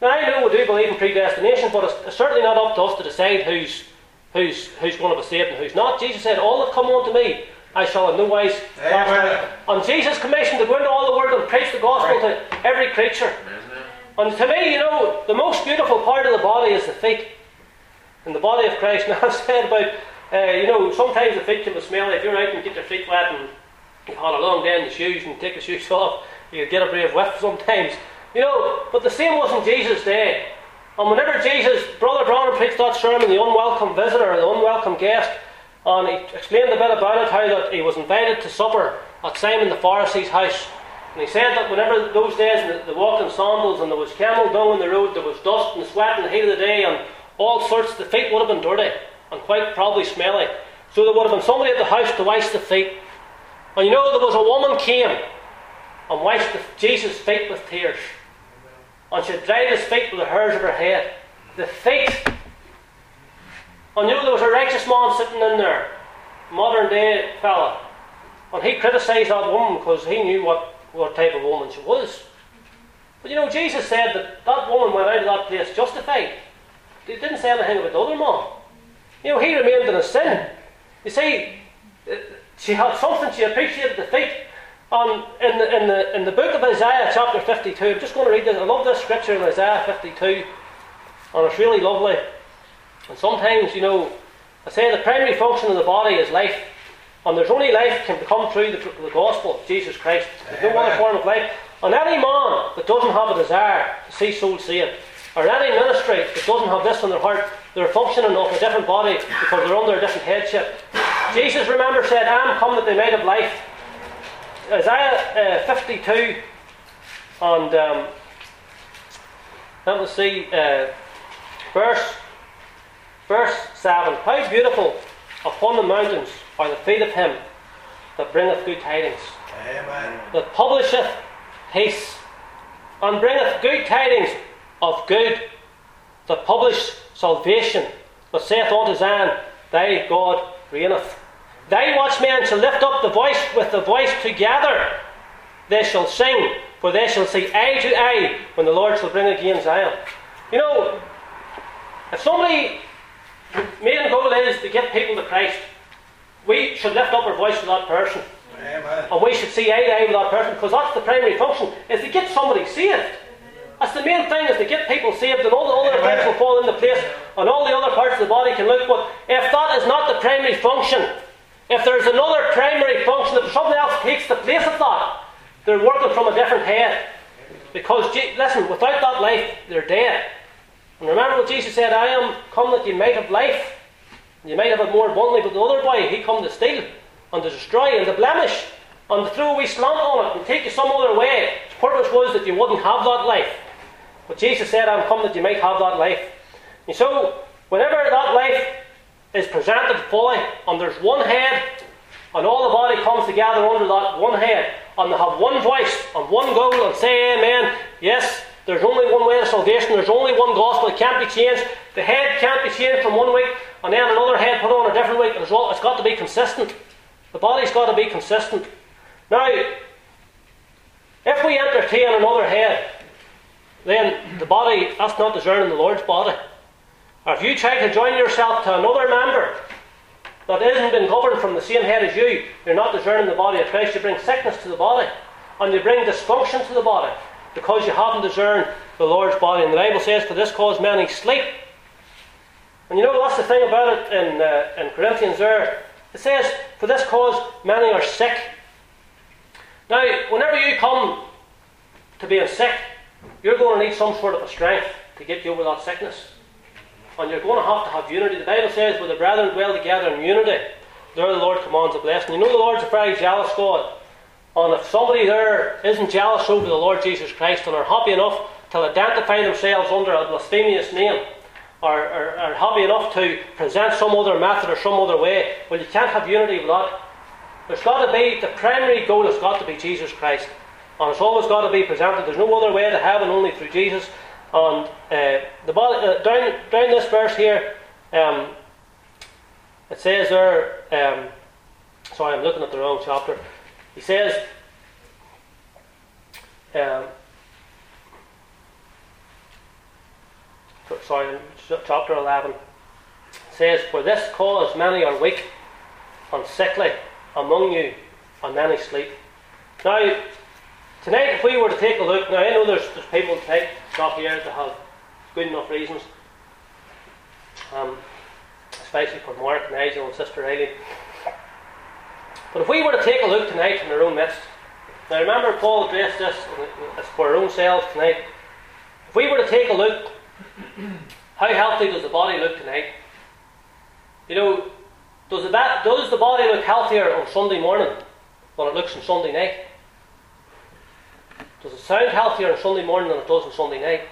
Now I know we do believe in predestination, but it's, it's certainly not up to us to decide who's who's who's going to be saved and who's not. Jesus said, all that come unto me, I shall in no wise cast out. And Jesus commissioned to go into all the world and preach the gospel right. to every creature. And to me, you know, the most beautiful part of the body is the feet. In the body of Christ. Now I've said about, uh, you know, sometimes the feet can be smelly. If you're out and get your feet wet and you've had a long day in the shoes and take the shoes off, you get a brave whiff sometimes. You know, but the same wasn't Jesus' day. And whenever Jesus, Brother Branham preached that sermon, the unwelcome visitor, the unwelcome guest, and he explained a bit about it, how that he was invited to supper at Simon the Pharisee's house. And he said that whenever those days they walked in sandals and there was camel dung on the road, there was dust and sweat in the heat of the day and all sorts, the feet would have been dirty and quite probably smelly. So there would have been somebody at the house to wash the feet. And you know, there was a woman came and washed the, Jesus' feet with tears. And she dried his feet with the hairs of her head. The feet. And you know, there was a righteous man sitting in there, modern day fella. And he criticised that woman because he knew what, what type of woman she was. But you know, Jesus said that that woman went out of that place justified. He didn't say anything about the other man. You know, he remained in his sin. You see, she had something, she appreciated the feet. And in the, in the, in the book of Isaiah chapter fifty-two, I'm just going to read this. I love this scripture in Isaiah fifty-two. And it's really lovely. And sometimes, you know, I say the primary function of the body is life. And there's only life can come through the, the gospel of Jesus Christ. There's no other form of life. And any man that doesn't have a desire to see souls saved, or any ministry that doesn't have this in their heart, they're functioning of a different body because they're under a different headship. Jesus, remember, said, I am come that they might have life. Isaiah uh, fifty-two, and um, let me see, uh, verse, verse seven. How beautiful upon the mountains are the feet of him that bringeth good tidings. Amen. That publisheth peace, and bringeth good tidings of good, that publish salvation, that saith unto Zion, thy God reigneth. Thy watchmen shall lift up the voice with the voice together. They shall sing, for they shall see eye to eye when the Lord shall bring again Zion. You know, if somebody, main goal is to get people to Christ, we should lift up our voice to that person. Amen. And we should see eye to eye with that person, because that's the primary function, is to get somebody saved. That's the main thing, is to get people saved, and all the other things will fall into place, and all the other parts of the body can look. But if that is not the primary function, if there's another primary function, if something else takes the place of that, they're working from a different head. Because, listen, without that life, they're dead. And remember what Jesus said, I am come that you might have life, you might have it more abundantly. But the other boy, he come to steal, and to destroy, and to blemish, and to throw a wee slant on it, and take you some other way. His purpose was that you wouldn't have that life. But Jesus said, I am come that you might have that life. And so, whenever that life is presented fully, and there's one head, and all the body comes together under that one head, and they have one voice and one goal, and say amen. Yes, there's only one way of salvation, there's only one gospel, it can't be changed. The head can't be changed from one week and then another head put on a different week. It's got to be consistent. The body's got to be consistent. Now, if we entertain another head, then the body, that's not discerning the Lord's body. Or if you try to join yourself to another member that isn't been governed from the same head as you, you're not discerning the body of Christ. You bring sickness to the body, and you bring dysfunction to the body, because you haven't discerned the Lord's body. And the Bible says, for this cause many sleep. And you know, that's the thing about it in, uh, in Corinthians there. It says, for this cause many are sick. Now, whenever you come to being sick, you're going to need some sort of a strength to get you over that sickness. And you're going to have to have unity. The Bible says, where the brethren dwell together in unity, there the Lord commands a blessing. You know the Lord's a very jealous God. And if somebody there isn't jealous over the Lord Jesus Christ and are happy enough to identify themselves under a blasphemous name, or are happy enough to present some other method or some other way, well, you can't have unity with that. There's got to be, the primary goal has got to be Jesus Christ. And it's always got to be presented. There's no other way to heaven, only through Jesus. And uh, the body, uh, down, down this verse here, um, it says there, um, sorry, I'm looking at the wrong chapter. He says, um, sorry, in chapter eleven, says, "For this cause many are weak and sickly among you, and many sleep." Now, tonight, if we were to take a look, now I know there's, there's people tonight stop here that have good enough reasons, um, especially for Mark, Nigel, and Sister Eileen. But if we were to take a look tonight in our own midst, now remember Paul addressed this as for our own selves tonight. If we were to take a look, how healthy does the body look tonight? You know, does the, does the body look healthier on Sunday morning than it looks on Sunday night? Does it sound healthier on Sunday morning than it does on Sunday night?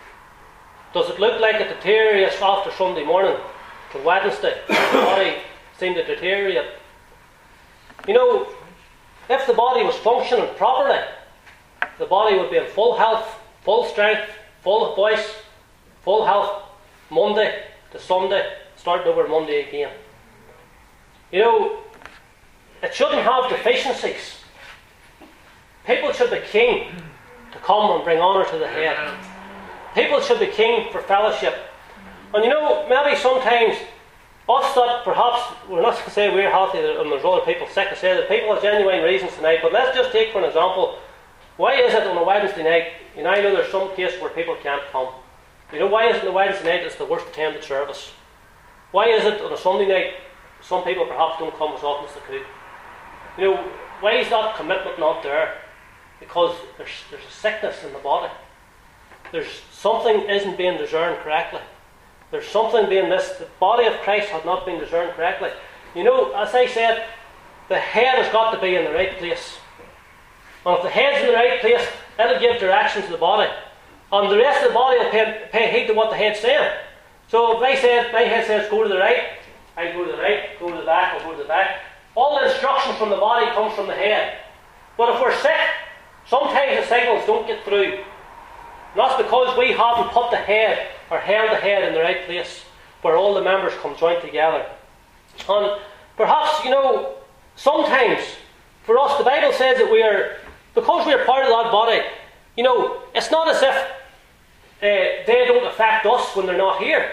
Does it look like it deteriorates after Sunday morning to Wednesday? The body seems to deteriorate. You know, if the body was functioning properly, the body would be in full health, full strength, full voice, full health, Monday to Sunday, starting over Monday again. You know, it shouldn't have deficiencies. People should be keen to come and bring honour to the head. People should be keen for fellowship. And you know, maybe sometimes us that perhaps, we're not to say we're healthy and there's other people sick, to say that people have genuine reasons tonight, but let's just take for an example, why is it on a Wednesday night, you know, I know there's some case where people can't come. You know, why is it on a Wednesday night it's the worst attended service? Why is it on a Sunday night some people perhaps don't come as often as they could? You know, why is that commitment not there? Because there's, there's a sickness in the body. There's something isn't being discerned correctly. There's something being missed. The body of Christ has not been discerned correctly. You know, as I said, the head has got to be in the right place. And if the head's in the right place, it'll give direction to the body. And the rest of the body will pay, pay heed to what the head's saying. So if I said, my head says go to the right, I go to the right, go to the back, I'll go to the back. All the instruction from the body comes from the head. But if we're sick, sometimes the signals don't get through. And that's because we haven't put the head or held the head in the right place where all the members come joined together. And perhaps, you know, sometimes for us, the Bible says that we are, because we are part of that body, you know, it's not as if uh, they don't affect us when they're not here.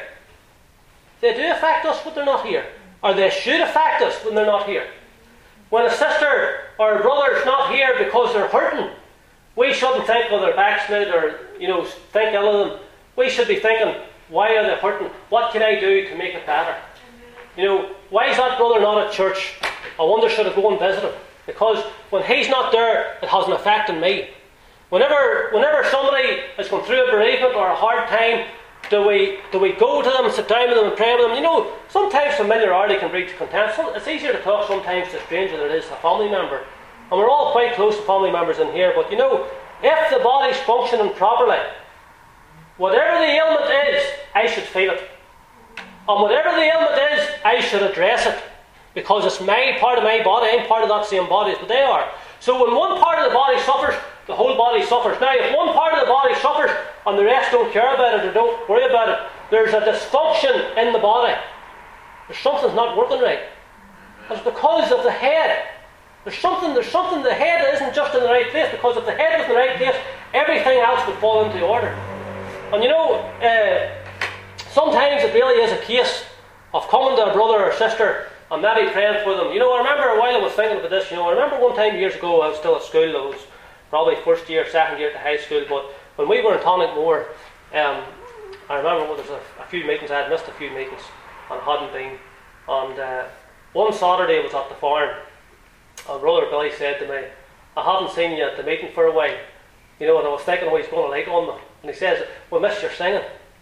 They do affect us when they're not here. Or they should affect us when they're not here. When a sister or a brother is not here because they're hurting, we shouldn't think, well, they're backslid or, you know, think ill of them. We should be thinking, why are they hurting? What can I do to make it better? You know, why is that brother not at church? I wonder, should I go and visit him? Because when he's not there, it has an effect on me. Whenever whenever somebody is going through a bereavement or a hard time, do we do we go to them, sit down with them and pray with them? You know, sometimes familiarity can breed contempt. It's easier to talk sometimes to a stranger than it is to a family member. And we're all quite close to family members in here, but you know, if the body's functioning properly, whatever the ailment is, I should feel it. And whatever the ailment is, I should address it. Because it's my part of my body, I'm part of that same body as they are. So when one part of the body suffers, the whole body suffers. Now, if one part of the body suffers and the rest don't care about it or don't worry about it, there's a dysfunction in the body. There's something's not working right. It's because of the head. There's something, there's something, the head isn't just in the right place, because if the head was in the right place, everything else would fall into order. And you know, uh, sometimes it really is a case of coming to a brother or sister and maybe praying for them. You know, I remember a while I was thinking about this, you know, I remember one time years ago, I was still at school, I was probably first year, second year to high school, but when we were in Tonickmore, um, I remember well, there was a, a few meetings, I had missed a few meetings and hadn't been, and uh, one Saturday I was at the farm, and brother Billy said to me, I haven't seen you at the meeting for a while, you know, and I was thinking, oh, he's going to like on me, and he says, we missed your singing.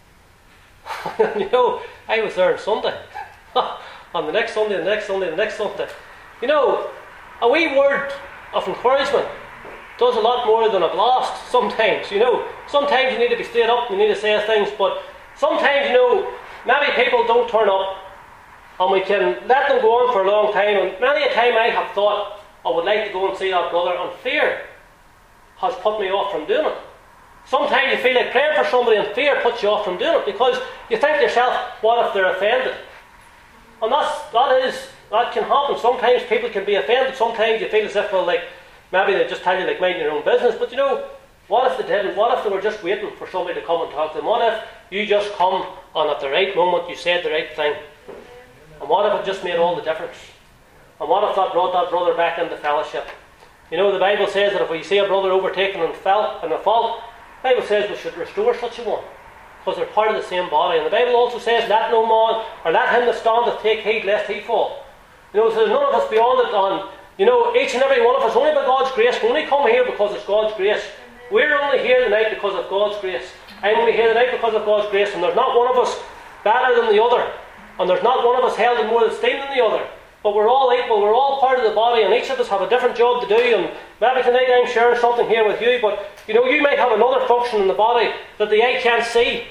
And you know, I was there on Sunday, and the next Sunday, the next Sunday, the next Sunday. You know, a wee word of encouragement does a lot more than a blast sometimes, you know. Sometimes you need to be straight up, you need to say things, but sometimes, you know, maybe people don't turn up and we can let them go on for a long time, and many a time I have thought I would like to go and see that brother, and fear has put me off from doing it. Sometimes you feel like praying for somebody and fear puts you off from doing it, because you think to yourself, what if they're offended? And that's, that is, that can happen. Sometimes people can be offended, sometimes you feel as if, well, like, maybe they just tell you, like, mind your own business. But you know, What if they didn't? What if they were just waiting for somebody to come and talk to them? What if you just come and at the right moment you said the right thing? And what if it just made all the difference? And what if that brought that brother back into fellowship? You know, the Bible says that if we see a brother overtaken in, fel- in a fault, the Bible says we should restore such a one, because they're part of the same body. And the Bible also says, let no man, or let him that standeth take heed lest he fall. You know, so there's none of us beyond it on, you know, each and every one of us, only by God's grace. We only come here because it's God's grace. We're only here tonight because of God's grace. I'm only here tonight because of God's grace. And there's not one of us better than the other. And there's not one of us held in more esteem than the other. But we're all equal, we're all part of the body, and each of us have a different job to do. And maybe tonight I'm sharing something here with you, but you know, you might have another function in the body that the eye can't see.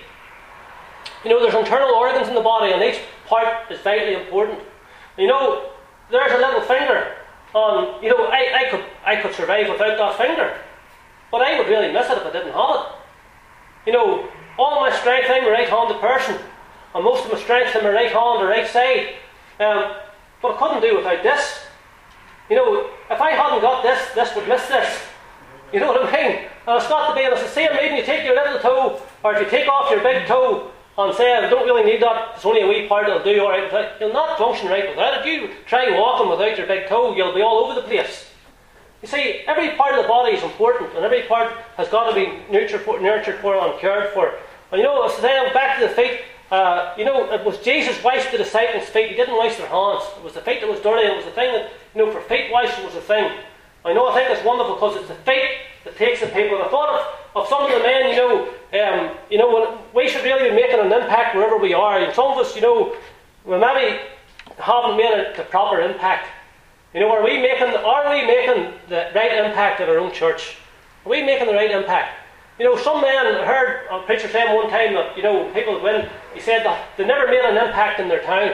You know, there's internal organs in the body, and each part is vitally important. You know, there's a little finger on, you know, I, I could I could survive without that finger, but I would really miss it if I didn't have it. You know, all my strength, I'm a right-handed person, and most of my strength in my right hand or right side. Um, But I couldn't do without this. You know, if I hadn't got this, this would miss this. You know what I mean? And it's got to be, and it's the same even you take your little toe, or if you take off your big toe and say, I don't really need that, it's only a wee part, it'll do you alright without it. You'll not function right without it. If you try walking without your big toe, you'll be all over the place. You see, every part of the body is important, and every part has got to be nurtured for, nurtured for and cared for. And you know, saying back to the feet, Uh, you know, it was Jesus washed the disciples' feet. He didn't wash their hands. It was the feet that was dirty. It was the thing that, you know, for feet washing was the thing. I know, I think it's wonderful because it's the feet that takes the people. And I thought of, of some of the men, you know, um, you know, when we should really be making an impact wherever we are. And some of us, you know, we maybe haven't made a, the proper impact. You know, are we making, are we making the right impact in our own church? Are we making the right impact? You know, some men, I heard a preacher saying one time that, you know, people when he said that they never made an impact in their town.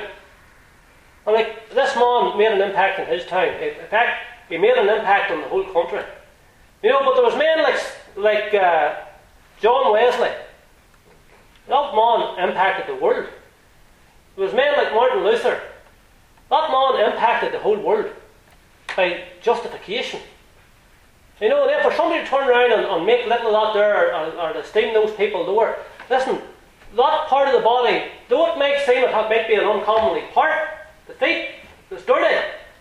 I'm like, this man made an impact in his town. In fact, he made an impact on the whole country. You know, but there was men like like uh, John Wesley. That man impacted the world. There was men like Martin Luther. That man impacted the whole world by justification. You know, and then for somebody to turn around and, and make little of that there, or, or to esteem those people lower, listen, that part of the body, though it might seem it might be an uncommonly part, the feet, it's dirty,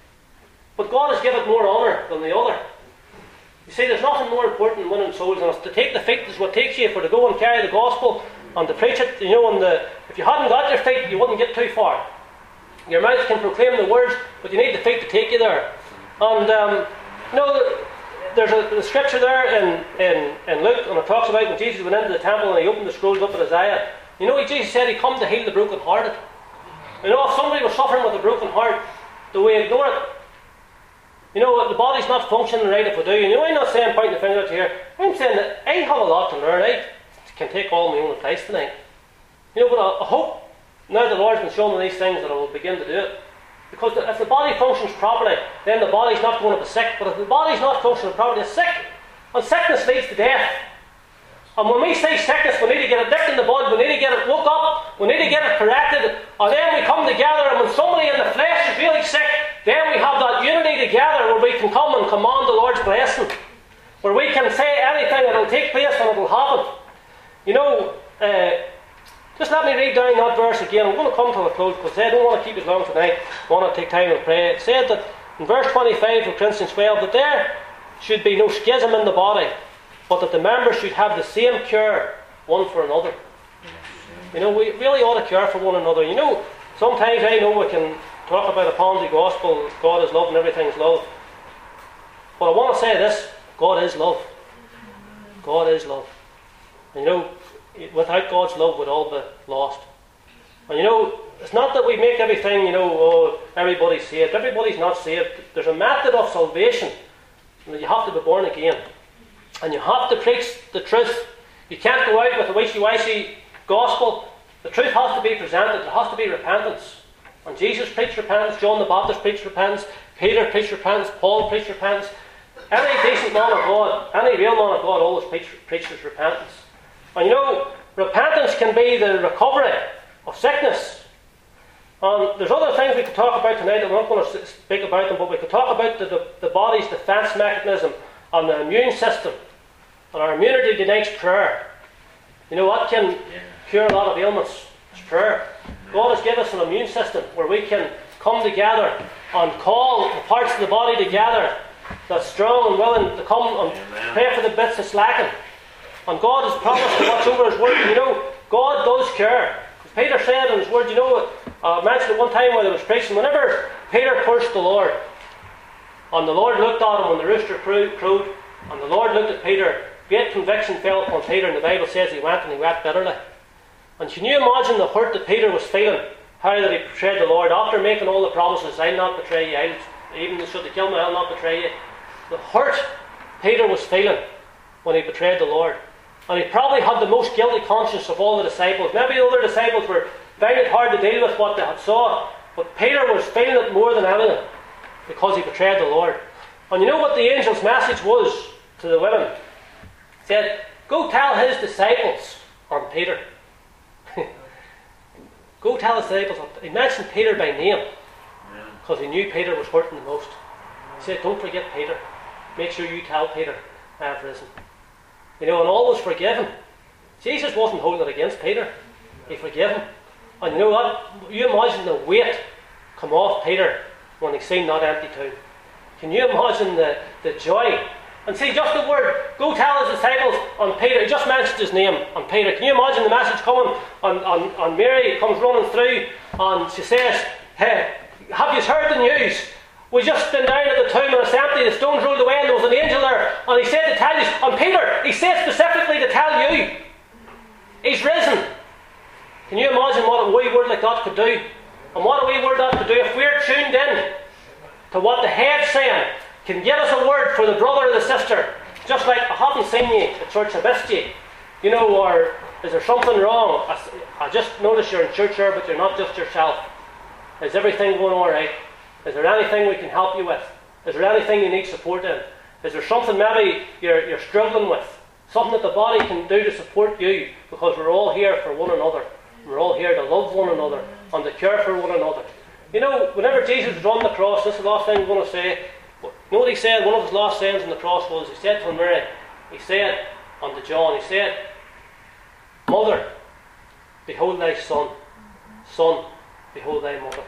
but God has given it more honour than the other. You see, there's nothing more important than winning souls, and it's to take the feet is what takes you for to go and carry the gospel and to preach it. You know, and the, if you hadn't got your feet, you wouldn't get too far. Your mouth can proclaim the words, but you need the feet to take you there. And um, you know, there's a, the scripture there in, in, in Luke, and it talks about when Jesus went into the temple and he opened the scrolls up at Isaiah. You know, Jesus said he come to heal the brokenhearted. You know, if somebody was suffering with a broken heart, do we ignore it? You know, the body's not functioning right if we do. You know, I'm not saying pointing the finger at you here. I'm saying that I have a lot to learn. I can take all my own advice tonight. You know, but I, I hope now the Lord's been showing me these things that I will begin to do it. Because the, if the body functions properly, then the body's not going to be sick. But if the body's not functioning properly, it's sick. And sickness leads to death. And when we say sickness, we need to get it dipped in the blood, we need to get it woke up, we need to get it corrected, and then we come together, and when somebody in the flesh is really sick, then we have that unity together where we can come and command the Lord's blessing. Where we can say anything, it'll take place and it'll happen. You know, uh, just let me read down that verse again. I'm going to come to a close because I don't want to keep it long tonight. I want to take time and pray. It said that in verse twenty-five of Corinthians twelve that there should be no schism in the body, but that the members should have the same care one for another. You know, we really ought to care for one another. You know, sometimes I know we can talk about a Ponzi gospel, God is love and everything's love. But I want to say this, God is love. God is love. And you know, without God's love we'd all be lost. And you know, it's not that we make everything, you know, oh, everybody's saved. Everybody's not saved. There's a method of salvation. And you have to be born again. And you have to preach the truth. You can't go out with a wishy-washy gospel. The truth has to be presented. There has to be repentance. And Jesus preached repentance. John the Baptist preached repentance. Peter preached repentance. Paul preached repentance. Any decent man of God, any real man of God always preach, preaches repentance. And you know, repentance can be the recovery of sickness. And there's other things we could talk about tonight. I'm not going to speak about them, but we could talk about the, the, the body's defense mechanism and the immune system. And our immunity tonight's prayer. You know what can cure a lot of ailments? It's prayer. God has given us an immune system where we can come together and call the parts of the body together that's strong and willing to come and Amen. Pray for the bits that's lacking. And God has promised to watch over His word. You know, God does care. As Peter said in His word, you know, I mentioned it one time when I was preaching, whenever Peter cursed the Lord, and the Lord looked at him when the rooster crowed, and the Lord looked at Peter, great conviction fell upon Peter, and the Bible says he went and he wept bitterly. And can you imagine the hurt that Peter was feeling, how that he betrayed the Lord, after making all the promises, I'll not betray you, I'll, even should they kill me, I'll not betray you. The hurt Peter was feeling when he betrayed the Lord. And he probably had the most guilty conscience of all the disciples. Maybe the other disciples were finding it hard to deal with what they had saw, but Peter was feeling it more than anything because he betrayed the Lord. And you know what the angel's message was to the women? He said, go tell his disciples on Peter. Go tell his disciples. He mentioned Peter by name because he knew Peter was hurting the most. He said, don't forget Peter. Make sure you tell Peter I have risen. You know, and always forgive him. Jesus wasn't holding it against Peter. He forgave him. And you know what? You imagine the weight come off Peter when he seen that empty tomb. Can you imagine the, the joy? And see, just the word, go tell his disciples on Peter. He just mentioned his name on Peter. Can you imagine the message coming on, on, on Mary comes running through and she says, hey, have you heard the news? We just been down at the tomb and it's empty, the stones rolled away and there was an angel there. And he said to tell you, and Peter, he said specifically to tell you, he's risen. Can you imagine what a wee word like that could do? And what a wee word that could do if we're tuned in to what the head's saying, can give us a word for the brother or the sister. Just like, I haven't seen you at church, I missed you. You know, or is there something wrong? I, I just noticed you're in church here, but you're not just yourself. Is everything going alright? Is there anything we can help you with? Is there anything you need support in? Is there something maybe you're, you're struggling with? Something that the body can do to support you? Because we're all here for one another. We're all here to love one another and to care for one another. You know, whenever Jesus was on the cross, this is the last thing I'm going to say. You know what he said? One of his last sayings on the cross was, he said to Mary, he said unto John, he said, Mother, behold thy son. Son, behold thy mother.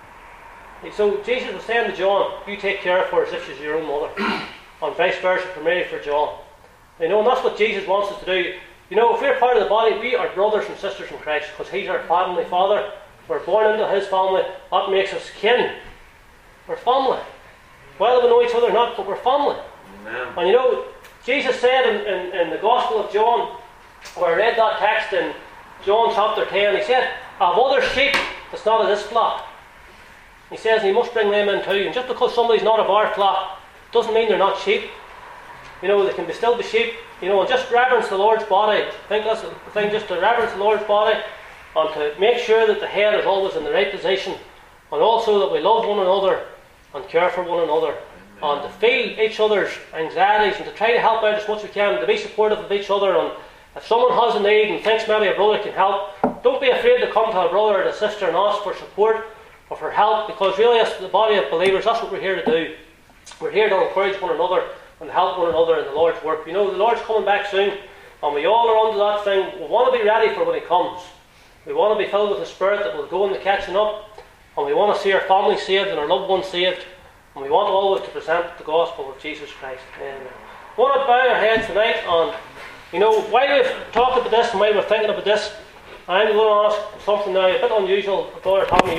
So Jesus was saying to John, you take care of her as if she's your own mother. And vice versa for Mary for John. You know, and that's what Jesus wants us to do. You know, if we're part of the body, we are brothers and sisters in Christ because He's our family Father. We're born into His family. That makes us kin. We're family. Well, we know each other not, but we're family. Amen. And you know, Jesus said in, in, in the Gospel of John, where I read that text in John chapter ten, He said, I have other sheep that's not of this flock. He says, you must bring them in too. And just because somebody's not of our flock doesn't mean they're not sheep. You know, they can be still be sheep. You know, and just reverence the Lord's body. I think that's the thing, just to reverence the Lord's body and to make sure that the head is always in the right position, and also that we love one another and care for one another. Amen. And to feel each other's anxieties and to try to help out as much as we can, to be supportive of each other. And if someone has a need and thinks maybe a brother can help, don't be afraid to come to a brother or a sister and ask for support or for help, because really as the body of believers, that's what we're here to do. We're here to encourage one another and help one another in the Lord's work. You know, the Lord's coming back soon, and we all are under that thing. We want to be ready for when He comes. We want to be filled with the Spirit that will go in the catching up, and we want to see our family saved and our loved ones saved, and we want always to present the gospel of Jesus Christ. Amen. We want to bow our heads tonight, and you know, while we've talked about this and while we're thinking about this, I'm going to ask something now a bit unusual. Brother Tommy